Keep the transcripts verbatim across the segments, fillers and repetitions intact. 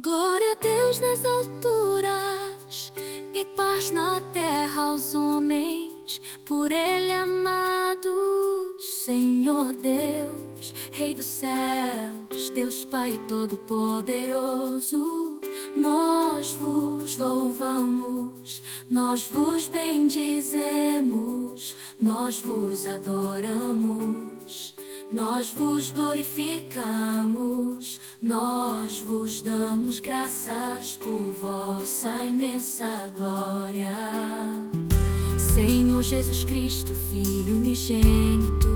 Glória a Deus nas alturas e paz na terra aos homens, por Ele amados. Senhor Deus, Rei dos céus, Deus Pai Todo-Poderoso, nós vos louvamos, nós vos bendizemos, nós vos adoramos, nós vos glorificamos, nós vos damos graças por vossa imensa glória. Senhor Jesus Cristo, Filho unigênito,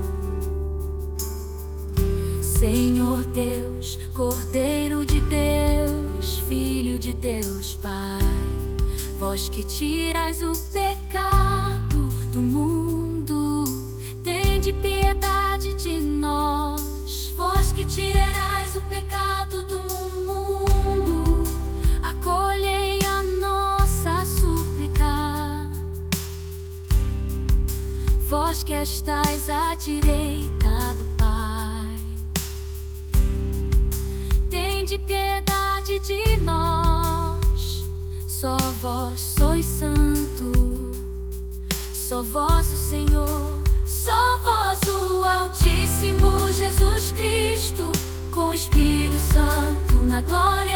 Senhor Deus, Cordeiro de Deus, Filho de Deus, Pai, vós que tirais o pecado do mundo, tende piedade de nós. Vós que tirais o pecado do mundo, acolhei a nossa súplica. Vós que estais à direita do Pai, tende piedade de nós. Só vós sois santo, só vós o Senhor, só vós o Altíssimo Jesus Cristo, com o Espírito Santo na glória.